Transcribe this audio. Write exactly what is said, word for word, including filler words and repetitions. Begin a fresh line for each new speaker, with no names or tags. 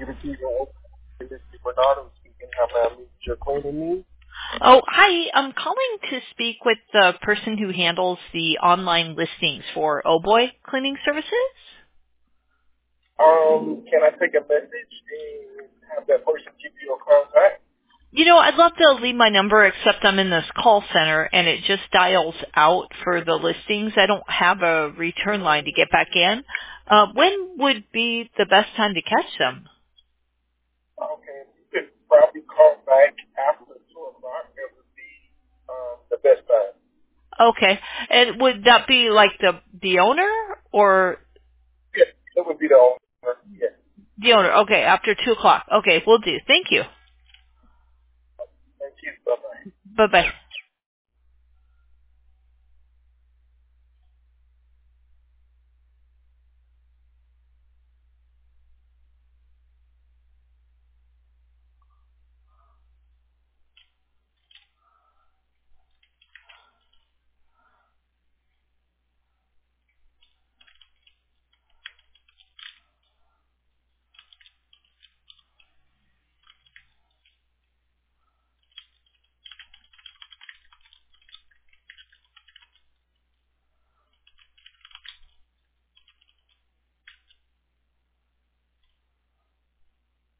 Bernardo speaking. How may I meet your cleaning needs?
Oh, hi. I'm calling to speak with the person who handles the online listings for Oh Boy Cleaning Services.
Um, can I take a message and have that person give you a call back?
You know, I'd love to leave my number, except I'm in this call center, and it just dials out for the listings. I don't have a return line to get back in. Uh, when would be the best time to catch them?
Okay, you could probably call back after two o'clock. That would be um, the best time.
Okay. And would that be like the the owner or
Yes, that would be the owner. Yes.
the owner? Okay, after two o'clock. Okay, we'll do. Thank you.
Thank you. Bye bye.
Bye-bye.